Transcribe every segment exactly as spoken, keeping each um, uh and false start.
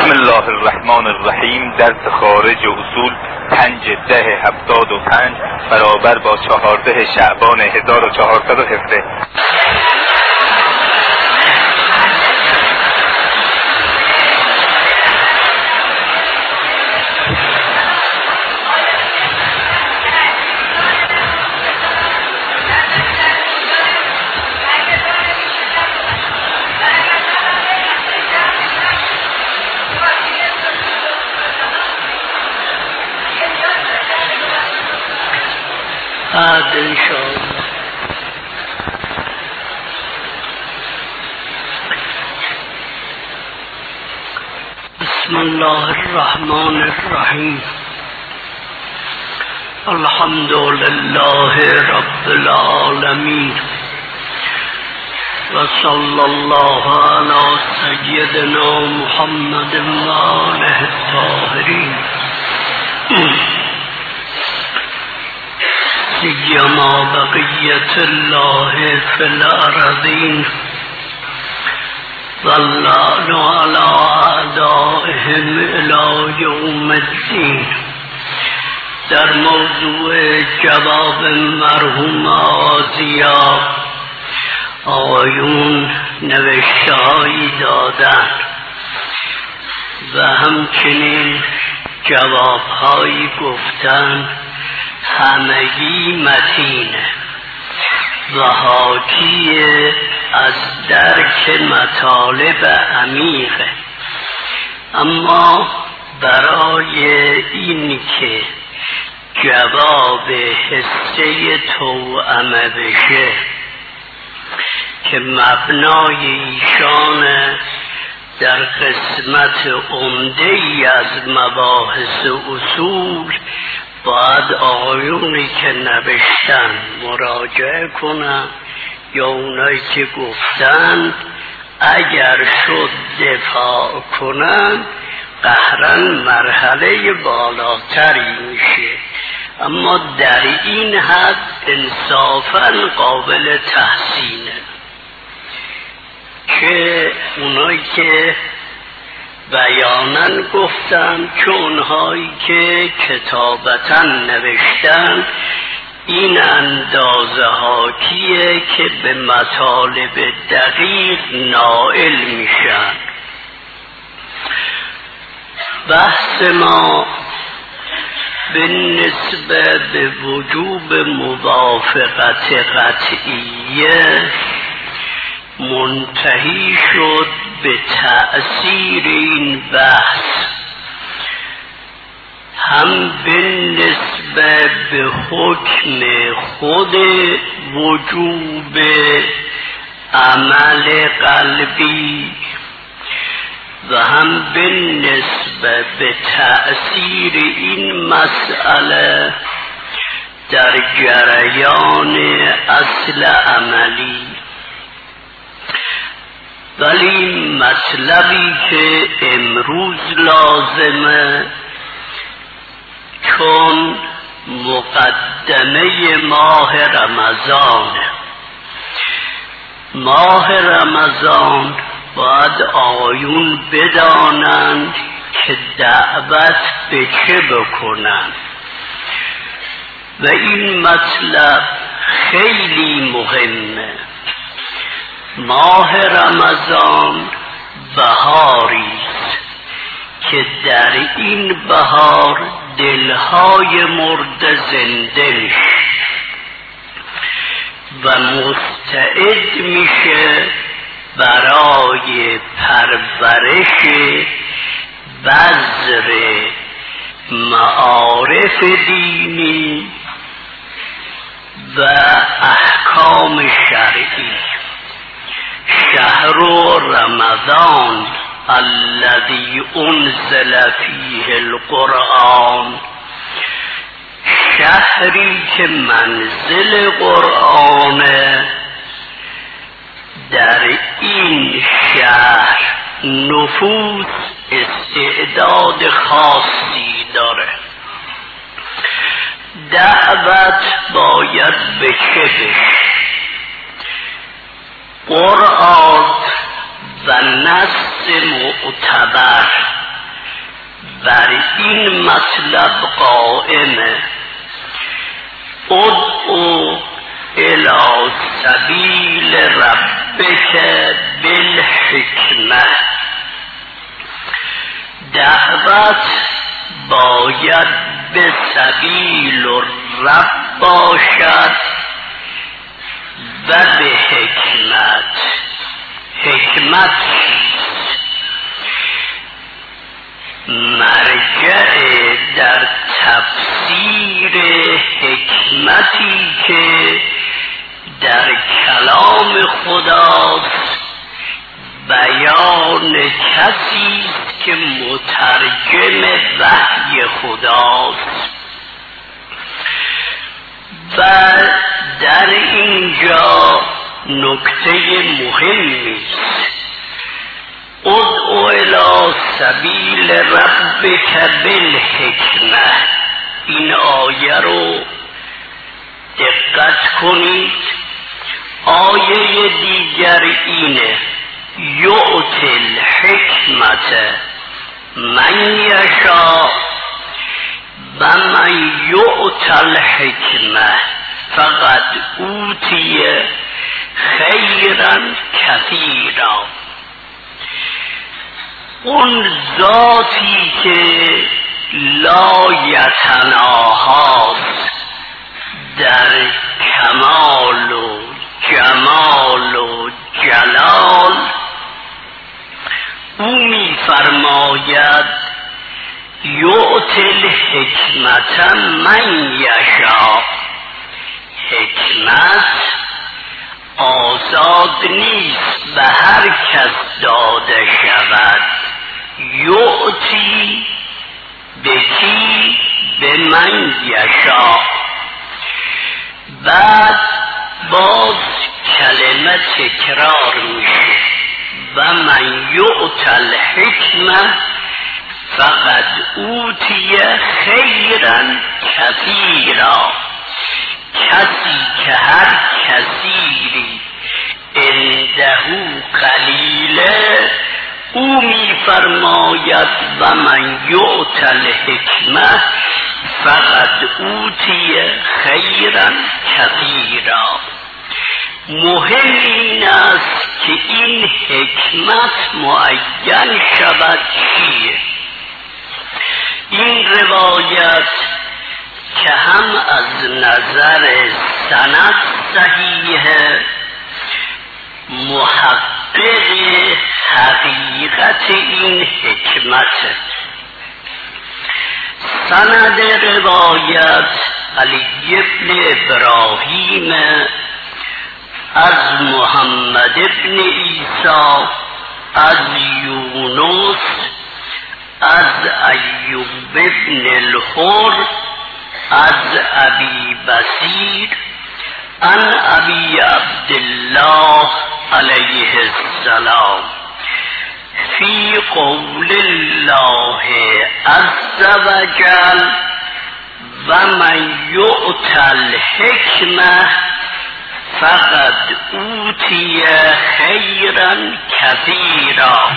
بسم الله الرحمن الرحیم. درس خارج اصول پنج ده هفتاد و پنج برابر با چهارده شعبان هزار و چهارصد و هفده. بعد انشاءالله. بسم الله الرحمن الرحیم. الحمد لله رب العالمین و صلی الله علی سیدنا محمد و آله الطاهرین سیما بقیت الله فی الارضین واللعن علی اعدائهم الی یوم الدین. در موضوع جواب مرحوم آزیا آقایون نوشته‌هایی دادند و همچنین جوابهایی گفتند همگی متینه و حاکی از درک مطالب عمیقه، اما برای این که جواب حصه توأمه بشه که مبنای ایشان در قسمت عمده‌ای از مباحث اصول، باید آقایونی که نوشتن مراجعه کنن یا اونایی که گفتن اگر شد دفاع کنن قهرن مرحله بالاتری میشه، اما در این حد انصافاً قابل تحسینه که اونایی که بیانن گفتن که اونهایی که کتابتا نوشتن این اندازه حاکیه که به مطالب دقیق نائل میشن. بحث ما بالنسبه به وجوب موافقت قطعیه منتهی شد به تأثیر این بحث هم بالنسبه به حکم خود وجوب عمل قلبی و هم بالنسبه به تأثیر این مسئله در جریان اصل عملی. ولی مطلبی که امروز لازمه، چون مقدمه ماه رمضان ماه رمضان باید آقایون بدانند که دعوت به چه بکنند و این مطلب خیلی مهمه. ماه رمضان بهاری است که در این بهار دلهای مرده زنده میشه و مستعد میشه برای پرورش بذر معارف دینی و احکام شرعی. شهر رمضان الذي انزل فيه القرآن، شهری که منزل قرآن، در این شهر نفوس استعداد خاصی داره. دعوت باید به چه بشه؟ قرآن و نص معتبر بر این مطلب قائمه. ادعو الی سبیل ربک بالحکمه. دعوت باید به سبیل رب باشد و به حکمت. حکمت مرجع در تفسیر حکمتی که در کلام خداست بیان کسی است که مترجم وحی خداست. و در اینجا نکته مهمی است. ادعو الی سبیل ربک بالحکمه. این آیه رو دقت کنید. آیه دیگر اینه یؤتی الحکمت من یشاء و من یؤت الحکمه فقد اوتی خیرا کثیرا. اون ذاتی که لا یتناهاست در کمال و جمال و جلال، او می فرماید یؤتی الحکمت من یشاء. حکمت آزاد نیست به هر کس داده شود. یؤتی به کی؟ به من یشاء. بعد باز کلمه تکرار میشه و من یؤت الحکمه فقد اوتی خیرا کثیرا. کسی که هر کثیری عنده قلیله، او می فرماید و من یؤت الحکمه فقد اوتی خیرا کثیرا. مهم این است که این حکمت معین شود چیه. این روایت که هم از نظر سند صحیحه، محقق حقیقت این حکمت. سند روایت علی ابن ابراهیم از محمد ابن عیسی از یونس از ایوب ابن الحر از ابی بصیر عن ابی عبدالله علیه السلام فی قول الله عز وجل و من یؤت الحکمه فقد اوتی خیرا کثیرا.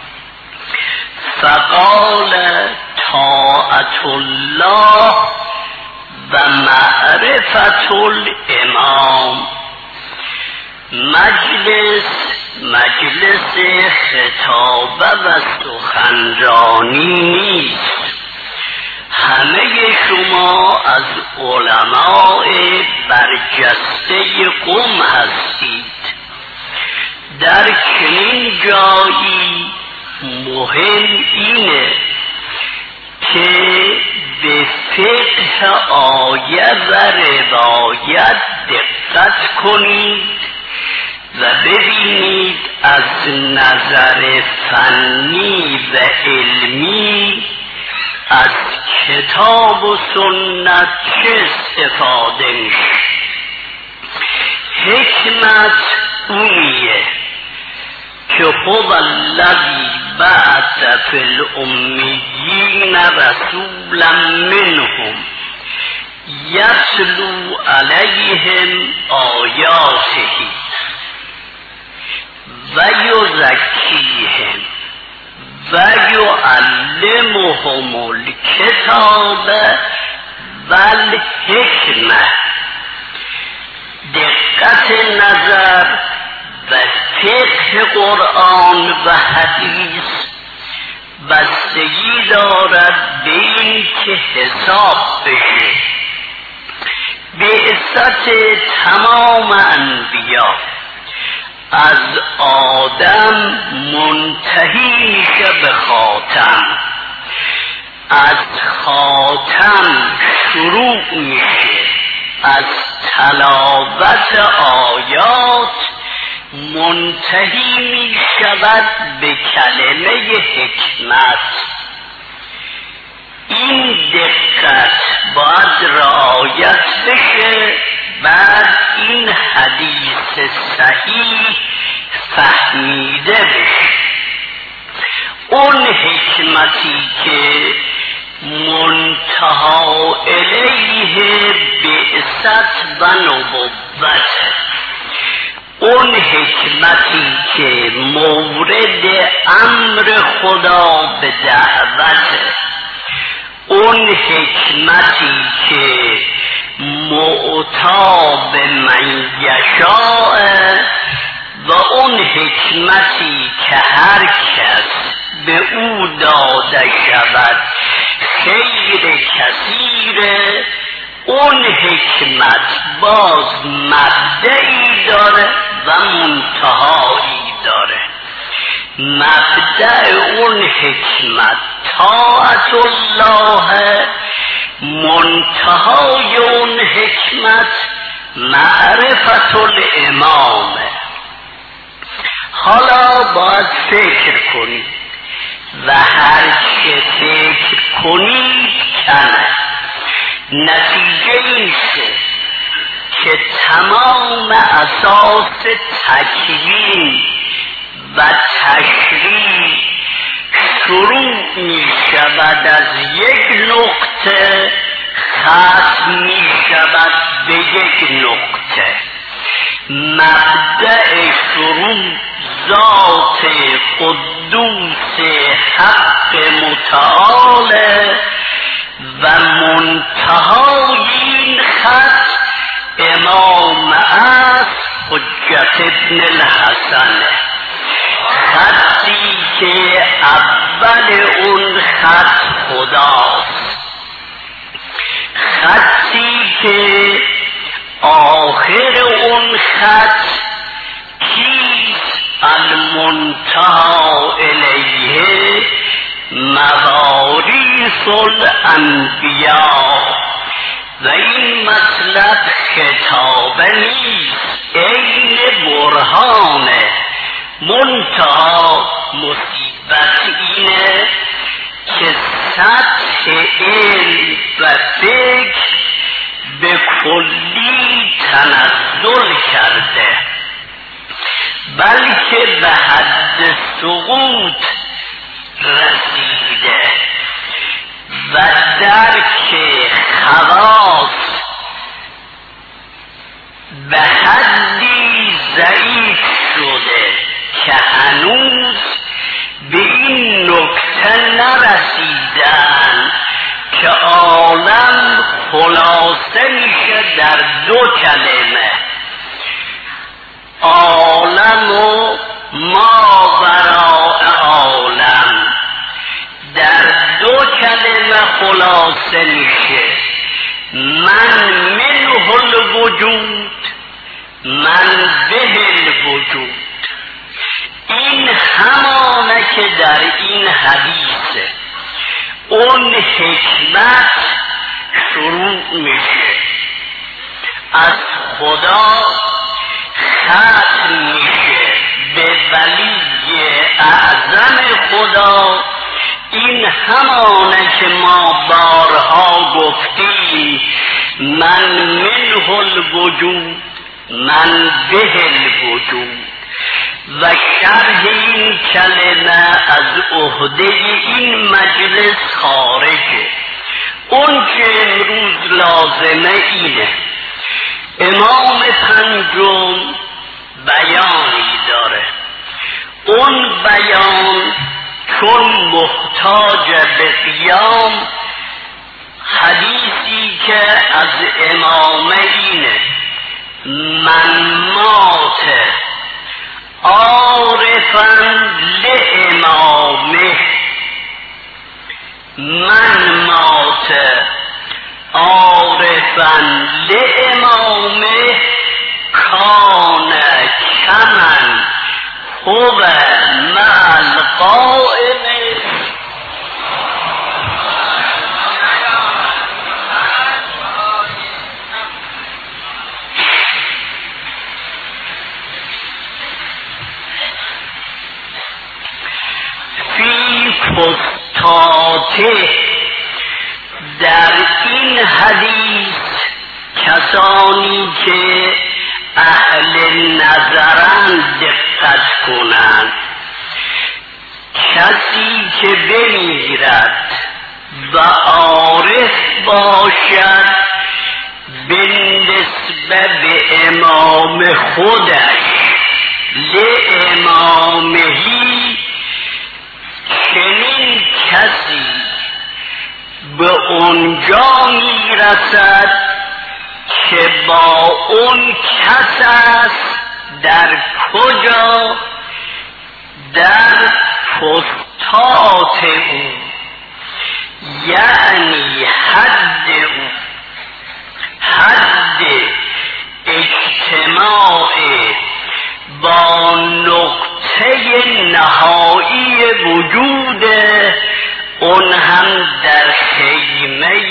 فقال طاعت الله و معرفت الامام. مجلس مجلس خطابه و سخنرانی نیست. همه شما از علماء برجسته قوم هستید. در چنین جایی مهم اینه که به فقه آیه و روایت دقت کنید و ببینید از نظر فنی و علمی از کتاب و سنت چه استفاده میشه. حکمت اونیه که هو الذی بعث فی الامیین رسولا منهم یتلو علیهم آیاته و یزکیهم و یعلمهم الکتاب و الحکمه. دقت نظر و فقه قرآن و حدیث بستگی دارد به این که حساب بشه. بعثت تمام انبیا از آدم منتهی میشه به خاتم، از خاتم شروع میشه، از تلاوت آیات منتهی می شود به کلمه حکمت. این دقت باید رعایت بشه. بعد این حدیث صحیح فهمیده بشه. اون حکمتی که منتها الیه بعثت و نبوت، اون حکمتی که مورد امر خدا به دعوت، اون حکمتی که معطا به من یشاء و اون حکمتی که هر کس به او داده شود خیر کثیره. اون حکمت باز مبدعی داره و منتهایی داره. مبدع اون حکمت طاعت الله، منتهای اون حکمت معرفت الامام. حالا باید فکر کنید و هر چه فکر کنید کنه. نتیجه این شد که تمام اساس تکوین و تشریع شروع می شود از یک نقطه، ختم می شود به یک نقطه. مبدأ شروع ذات قدوس حق متعال و منتهای این خط امام است حجت ابن الحسن. خطی که اول اون خط خداست، خطی که آخر اون خط کیست؟ المنتهی الیه مواریث الانبیاء. و این مطلب خطابه نیست، عین برهانه. منتها مصیبت اینه که سطح علم و فکر به کلی تنزل کرده، بلکه به حد سقوط رسیده و درک خواص به حدی ضعیف شده که هنوز به این نکته نرسیدن که عالم خلاصه میشه در دو کلمه: عالم و ما وراء عالم. در دو کلمه خلاصه میشه: من منه الوجود، من به الوجود. این همانه که در این حدیثه. اون حکمت شروع میشه از خدا، ختم میشه به ولی اعظم خدا. این همانه که ما بارها گفتیم: من منه الوجود، من به الوجود. و شرح این کلمه از عهده این مجلس خارجه. اون که امروز لازمه اینه: امام پنجم بیانی داره. اون بیان چون محتاج به قیام، حدیثی که از امامه اینه: من مات عارفا لامامه، من مات عارفا لامامه کان کمن هو مع القائم. فی فستاته، در این حدیث کسانی که اهل نظرند دقت کنند، کسی که بمیرد و عارف باشد به نسبت به امام خودش لامامهی، چنین کسی به اونجا میرسد که با اون کس است. در کجا؟ در فستات او، یعنی حد او، حد اجتماع با نقطه نهایی وجود اون هم در خیمه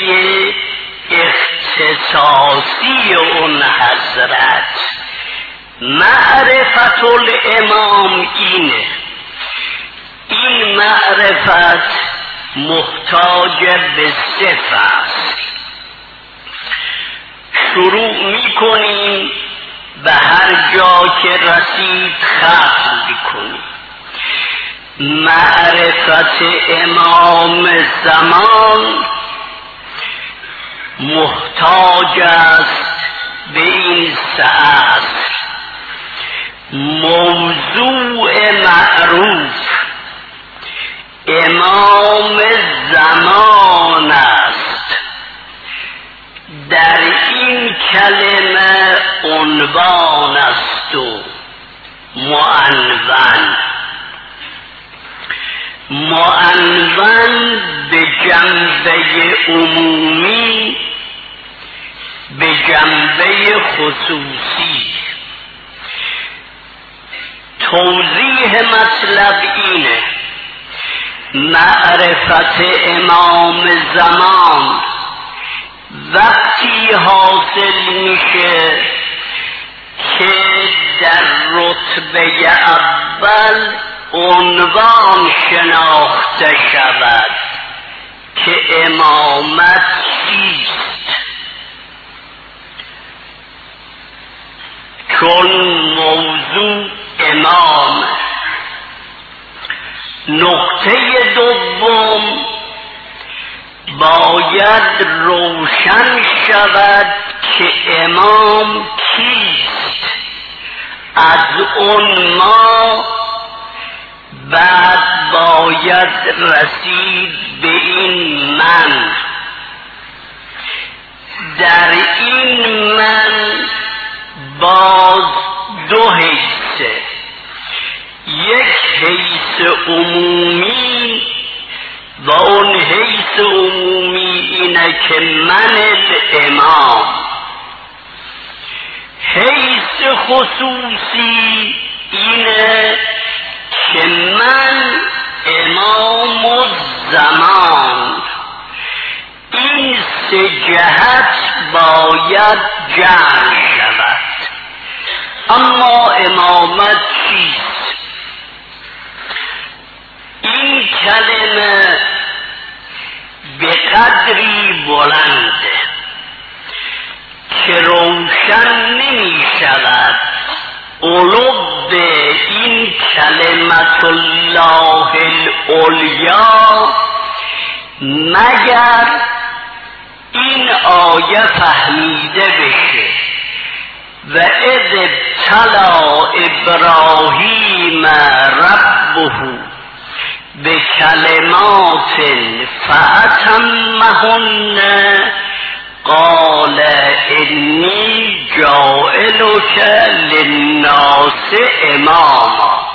اختصاصی اون حضرت. معرفت الامام اینه. این معرفت محتاج به صفت است. شروع می کنیم به هر جا که رسید ختم میکنیم. معرفت امام زمان محتاج است به این سه اصل. موضوع معروف امام زمان است. در این کلمه عنوان است و معنون. معنون به جنبه عمومی، به جنبه خصوصی. توضیح مطلب اینه: معرفت امام زمان وقتی حاصل میشه که در رتبه اول عنوان شناخته شود که امامت چیست. چون موضوع امام. نقطه دوم باید روشن شود که امام کیست. از اون ما بعد باید رسید به این من. در این من باز دو حیثه. یک حیث عمومی و اون حیث عمومی اینه که من الامام. حیث خصوصی اینه که من امام الزمان. این سه جهت باید جمع شود. اما امامت چیست؟ این کلمه به قدری بلنده که روشن نمی شود علو این کلمت الله العلیا مگر این آیه فهمیده بشه: و اذ ابتلی ابراهیم ربه به کلمات فأتمهن قال انی جاعلک للناس اماما.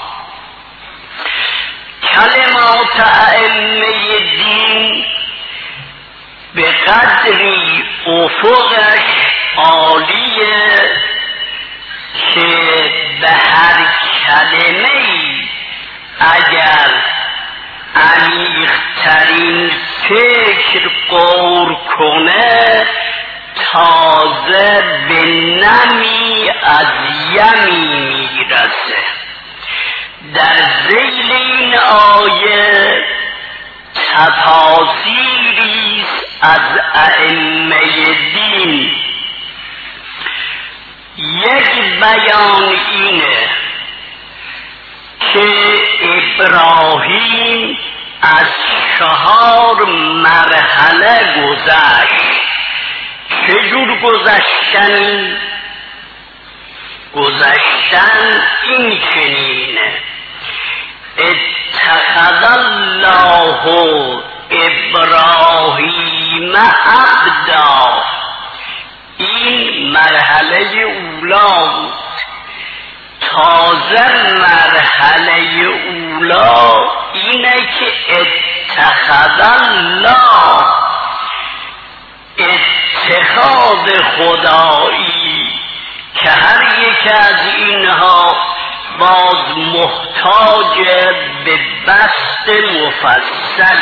کلمات ائمه دین به قدری افقش عالیه که به هر کلمه‌ای اگر عمیق‌ترین فکر غور کنه تازه به نمی از یمی میرسه. در ذیل این آیه تفاسیری از ائمه دین. یک بیان اینه که ابراهیم از چهار مرحله گذشت. چجور گذشتن؟ گذشتن این چنینه: اتخذ الله ابراهیم عبدا. این مرحله اولا بود. تازه مرحله اولا اینه که اتخذ الله، اتخاذ خدایی که هر یک از اینها باز محتاج به بسط مفصل.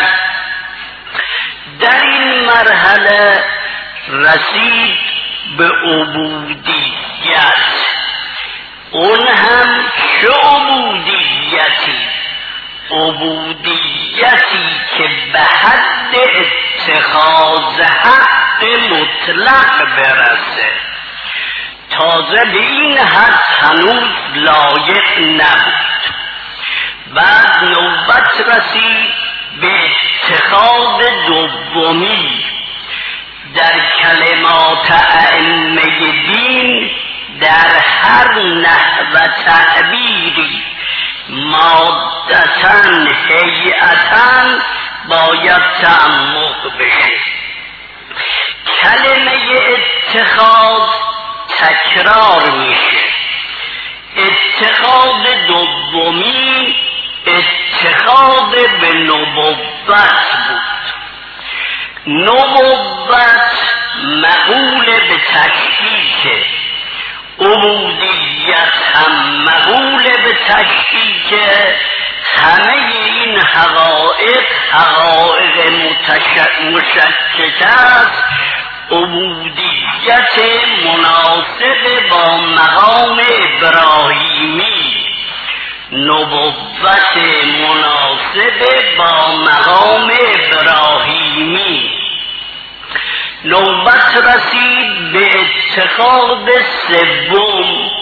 در این مرحله رسید به عبودیت. اون هم چه عبودیتی؟ عبودیتی که به حد اتخاذ حق مطلق برسه. تازه به این حد هنوز لایق نبود. بعد نوبت رسید به اتخاذ دومی. در کلمات ائمه دین در هر نحو تعبیری مادتن هیئتن باید تعمق بشه. کلمه اتخاذ تکرار میشه. اتخاذ دومی اتخاذ به نبوت بود. نبوت مقول به تشکیک، عبودیت هم مقول به تشکیک. همه این حقائق حقائق مشکک است. عبودیت مناسب با مقام ابراهیمی، نبوت مناسب با مقام ابراهیمی. نوبت رسید به اتخاذ سوم.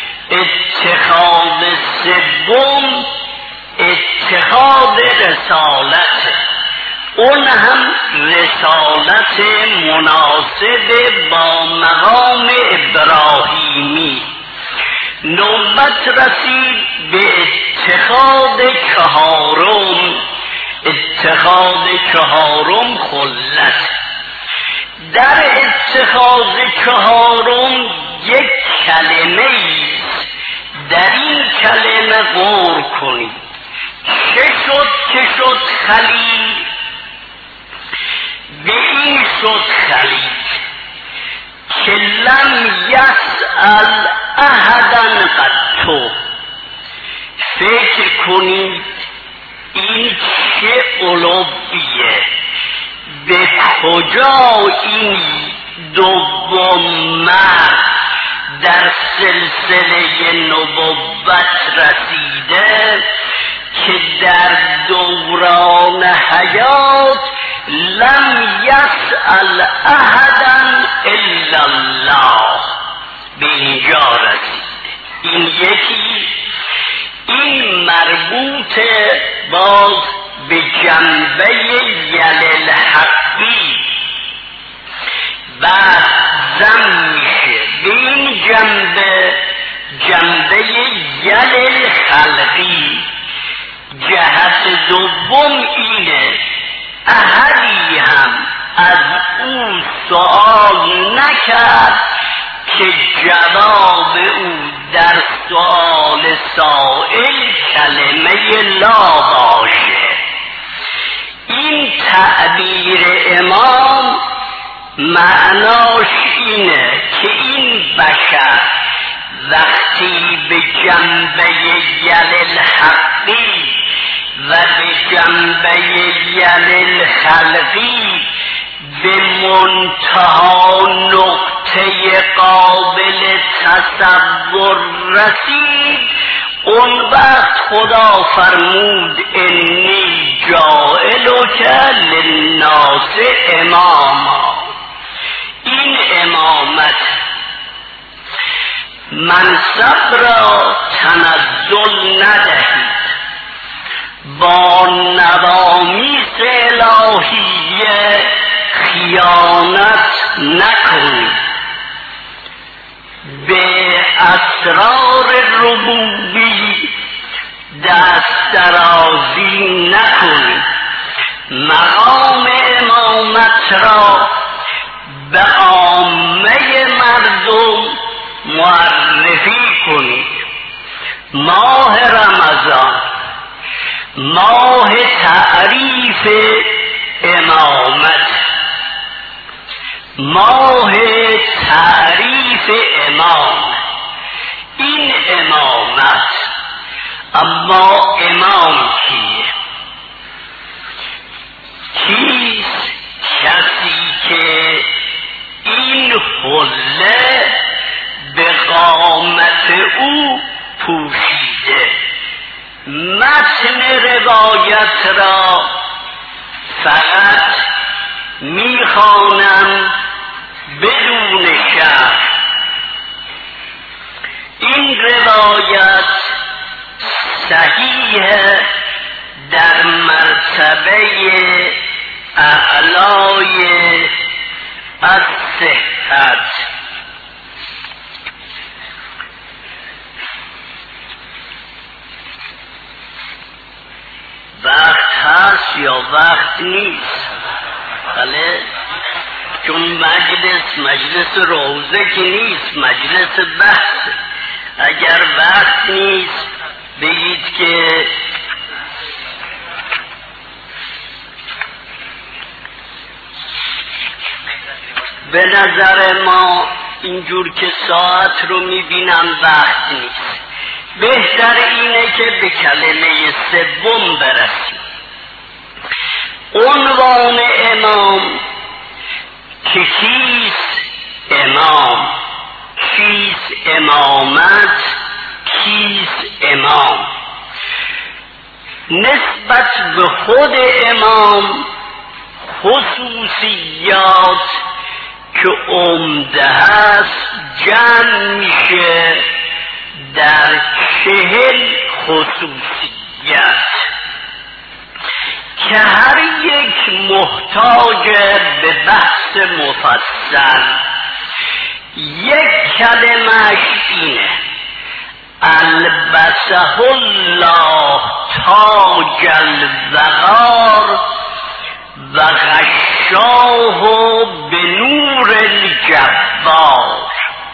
اتخاذ سوم اتخاذ رسالت. اون هم رسالت مناسب با مقام ابراهیمی. نوبت رسید به اتخاذ چهارم. اتخاذ چهارم خلت. در اتخاذ چهارم یک کلمه ایست. در این کلمه غور کنید. چه شد که شد خلیل؟ به این شد خلیل که لم یسأل احدا قطو. فکر کنید این چه علویه. به کجا این دوم مرد در سلسله نبوت رسیده که در دوران حیات لم یسأل احدا الا الله. به اینجا رسیده. این یکی. این مربوط باز به جنبه یل الحقی. بعد زم میشه به این جنبه، جنبه یل الخلقی. جهت دوم اینه احدی هم از او سؤال نکرد که جواب او در سؤال سائل کلمه لا باشه. این تعبیر امام معناش اینه که این بشر وقتی به جنبه یل الحقی و به جنبه یل الخلقی به منتها نقطه قابل تصور رسید، اون وقت خدا فرمود انی جاعلک للناس اماما. این امامت منصب را تنزل ندهید، با نوامیس الهیه خیانت نکنید، به اسرار ربوبی دست درازی نکنید، مقام امامت را به عامه مردم معرفی کنید. ماه رمضان ماه تعریف امامت، ماه تعریف امام. این امامت، اما امام کیه؟ کیست؟ کسی که این حله به قامت او پوشیده. متن روایت را فقط میخوانم بدون شرح. این روایت صحیح در مرتبه اعلای الصحت. وقت هست یا وقت نیست؟ بله، چون مجلس مجلس روزه که نیست، مجلس بحث. اگر وقت نیست بگید که به نظر ما اینجور که ساعت رو میبینم وقت نیست، بهتر اینه که به کلمه سوم برسیم. عنوان امام که کیست امام، کیست امامت، کیست امام. نسبت به خود امام خصوصیات که عمده هست جمع میشه در چهل خصوصیت که هر یک محتاج به بحث مفصل. یک کلمش اینه البسه الله تاج الوقار و غشاه به نور الجبار.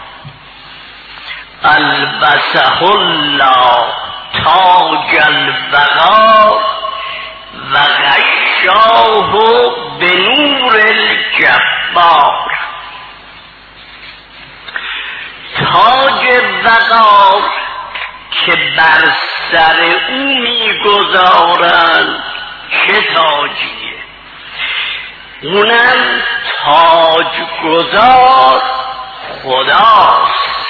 البسه الله تاج الوقار و غشاه به نور الجبار. تاج وقار که بر سر او میگذارند چه تاجیه؟ اونم تاج گذار خداست.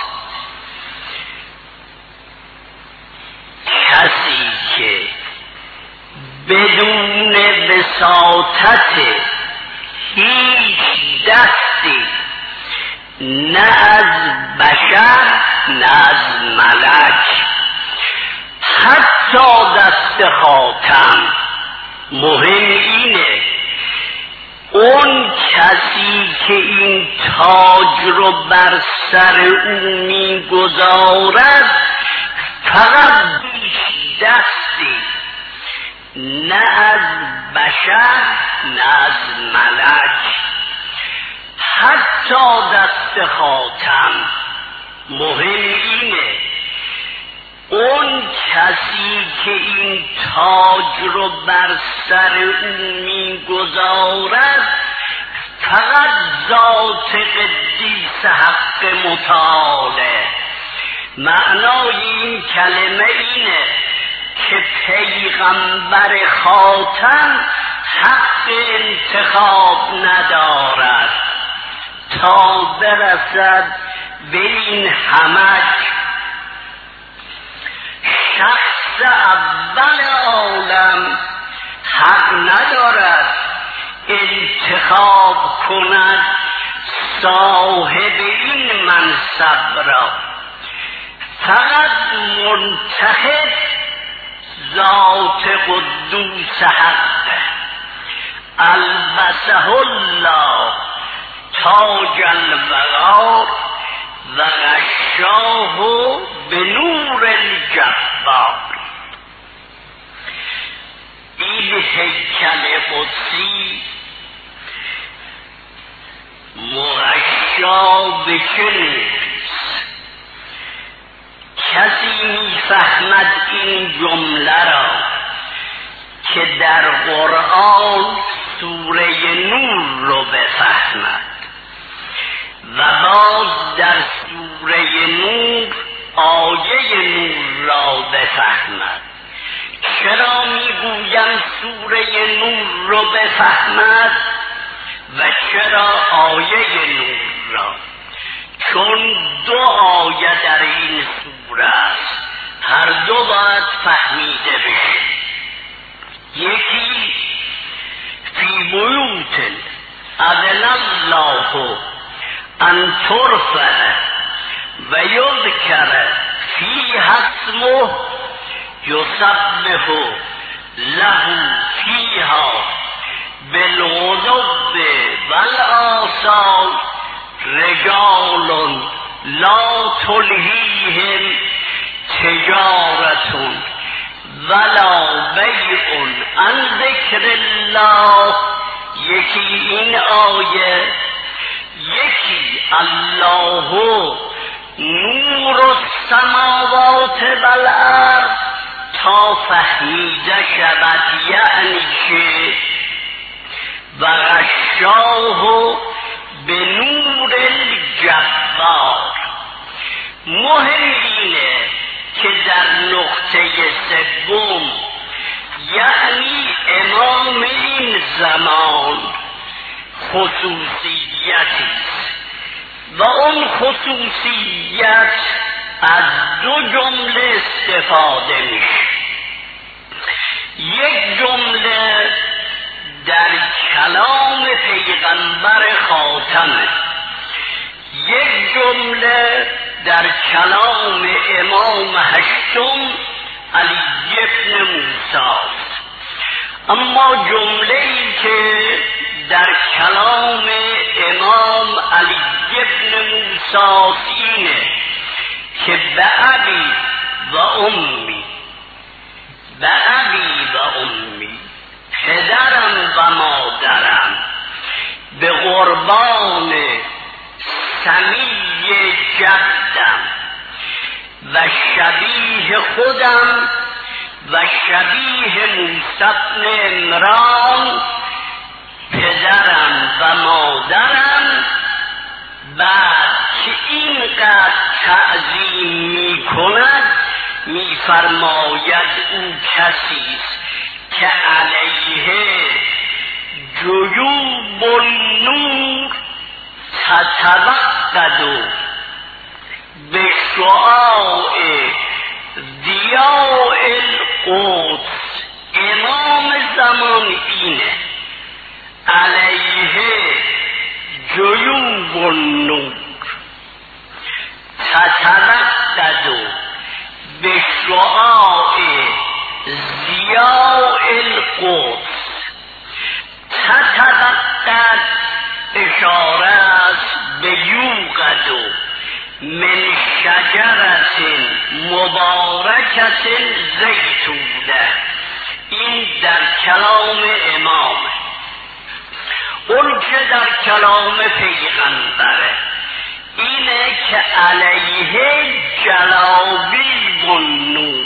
کسی که بدون وساطت هیچ دستی، نه از بشر نه از ملک، حتی دست خاتم، مهم اینه اون کسی که این تاج رو بر سر او میگذارد فقط هیچ دستی نه از بشر نه از ملک. حتی دست خاتم مهم اینه اون کسی که این تاج رو بر سر او میگذارد فقط ذات قدیس حق متعاله. معنای این کلمه اینه که پیغمبر خاتم حق انتخاب ندارد تا برسد به این همک. شخص اول عالم حق ندارد انتخاب کند صاحب این منصب را، فقط منتخب ذات قدوس حق. البسه الله تاج الوقار و غشاه به نور الجبار. این هیکل قدسی مغشا به چه نوریست؟ کسی میفهمد این جمله را که در قرآن سوره نور رو بفهمد و باز در سوره نور آیه نور را بفهمد. چرا میگویم سوره نور رو بفهمد و چرا آیه نور را؟ چون دو آیه در این سوره است، هر دو باید فهمیده بشه. یکی فی بیوت اذن الله ان ترفع و یذکر فیها اسمه یسبح له فیها بالغدو والآصال رجال لا تلهیهم تجارة ولا بیع عن ذکر الله. یکی این آیه، یکی الله نور السماوات والارض تا فهمیده شود یعنی که و غشاه به نور الجبار. مهم اینه که در نقطه سوم یعنی امام این زمان خصوصیتی و اون خصوصیت از دو جمله استفاده میشه. یک جمله در کلام پیغمبر خاتمه، یک جمله در کلام امام هشتم علی ابن موسی. اما جمله‌ای که در کلام امام علی ابن موسی اینه که به ابی و امی، به ابی و امی، پدرم و مادرم به قربان سمی جدم و شبیه خودم و شبیه موسی بن عمران پدرم و مادرم. بعد که اینقدر تعظیم می کند می فرماید او کسیست که علیه جیوب النور تتوقد به شعاع ضیاء القدس. امام زمان اینه علیه جیوب النور تتوقد به شعاع ضیاء القدس. تتوقد اشاره است به یوقد من شجرت مبارکت زیتونه. این در کلام امام، اون که در کلام پیغمبره اینه که علیه جلابیب النور،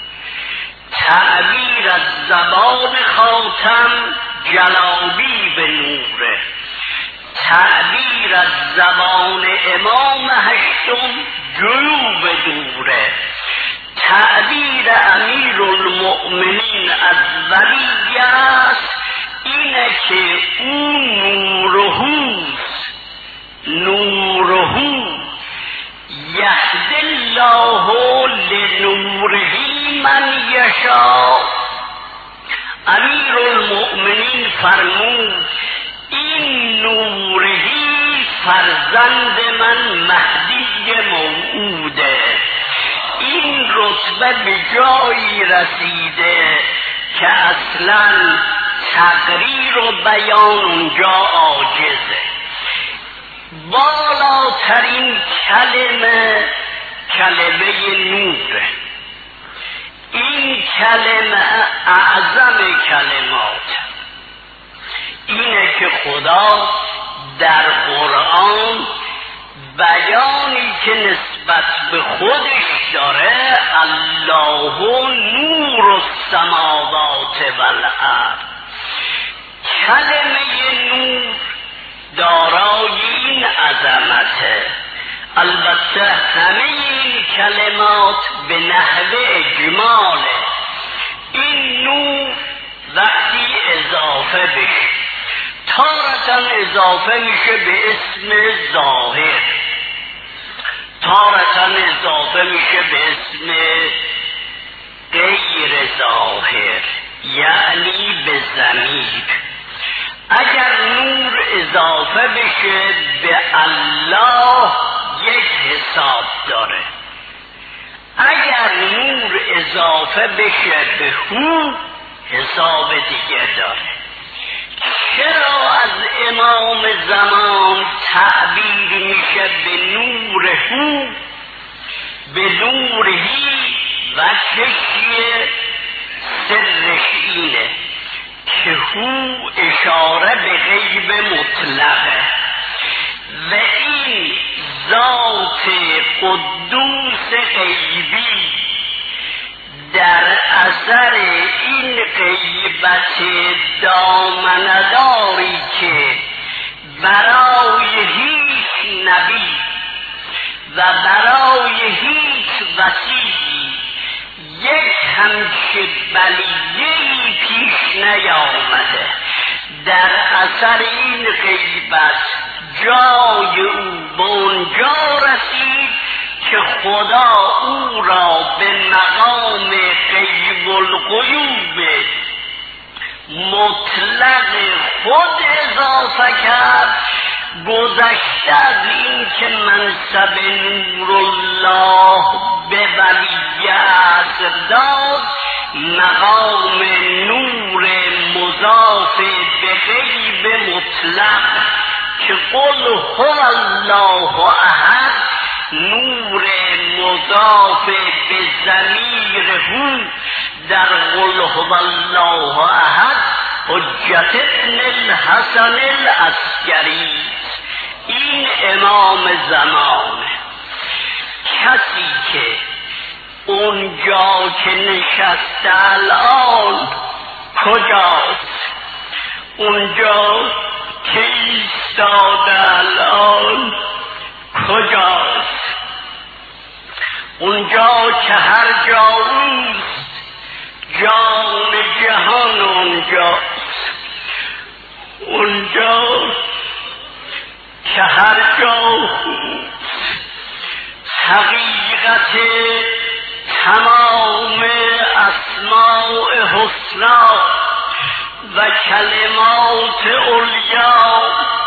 تعبیر از زبان خاتم جلابیب نوره، تعبیر از زبان امام هشتم جیوب دوره، تعبیر امیر المؤمنین از ولی است اینه که اون نورهوست، نورهو یهد الله لنوره من یشاء. امیر المؤمنین فرمود این نورهی فرزند من مهدی موعوده، این رتبه به جایی رسیده که اصلا تقریر و بیان اونجا عاجزه. بالاترین کلمه کلمه نوره، این کلمه اعظم کلمات، اینه که خدا در قرآن بیانی که نسبت به خودش داره الله نور السماوات والارض، کلمه نور دارای این عظمته. البته همه این کلمات به نحو اجماله. این نور وقتی اضافه بشه تارتاً اضافه میشه به اسم ظاهر، تارتاً اضافه میشه به اسم غیر ظاهر، یعنی به ضمیر. اگر نور اضافه بشه به الله یک حساب داره، اگر نور اضافه بشه به هو حساب دیگه داره. چرا از امام زمان تعبیر میشه به نور هو، به نورهی و چشیه؟ سرش اینه که هو اشاره به غیب مطلقه و این ذات قدوس غیبی در اثر این غیبت دامنداری که برای هیچ نبی و برای هیچ وسیعی یک همچه بلیه‌ای پیش نیامده، در اثر این غیبت جای او به اونجا رسید که خدا او را به مقام غیب الغیوب مطلق خود اضافه کرد. گذشته از این که منصب نور الله به ولی عصر داد، مقام نور مضاف به غیب مطلق که قل هو الله احد، نور مضاف به ضمیر هو در قل هو الله احد حجت ابن الحسن العسکری. این امام زمان، کسی که اونجا که نشسته الان کجاست؟ اونجا که ایستاده الان کجاست؟ اونجا که هر جا اوست جان جهان اونجاست، اونجا که هر جا اوست حقیقت تمام اسماء حسنا و کلمات علیا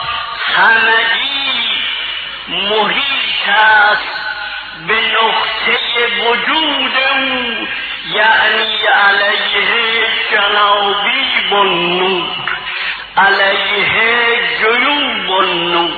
همگی محیط است به نقطه وجود او، یعنی علیه جلابیب النور، علیه جیوب النور.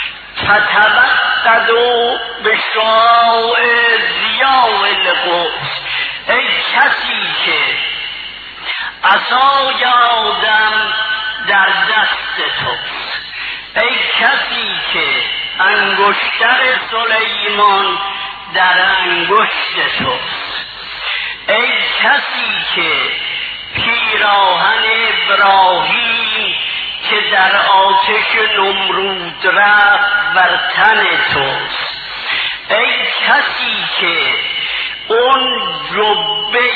فتبقد به شعاع ضیاء القدس. ای کسی که عصای آدم در دست توست، ای کسی که انگشتر سلیمان در انگشت توست، ای کسی که پیراهن ابراهیم که در آتش نمرود رفت بر تن توست، ای کسی که اون جبه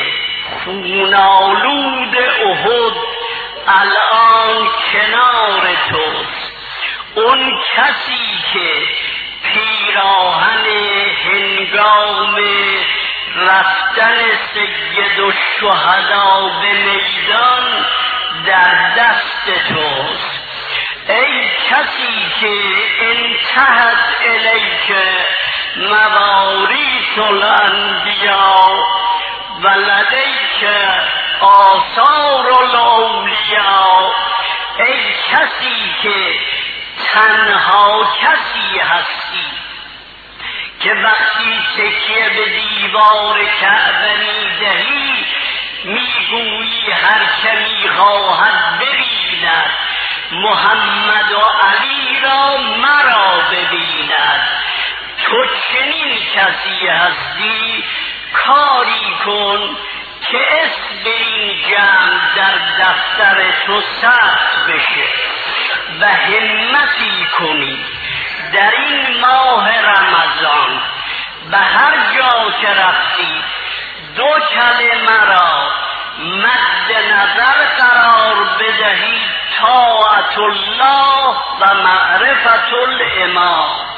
خونالود احد الان کنار توست، اون کسی که پیراهن هنگام رفتن سید الشهدا به میدان در دست توست، ای کسی که انتهت الیک مواریث الانبیا و لدیک آثار الاولیا، ای کسی که تنها کسی هستی که وقتی تکیه به دیوار کعبه میدهی میگویی هر که میخواهد ببیند محمد و علی را مرا ببیند. تو چنین کسی هستی، کاری کن که اسم این جمع در دفتر تو ثبت بشه و همتی کنی در این ماه رمضان به هر جا که رفتی دو کلمه را مد نظر قرار بدهی: طاعت الله و معرفت الامام.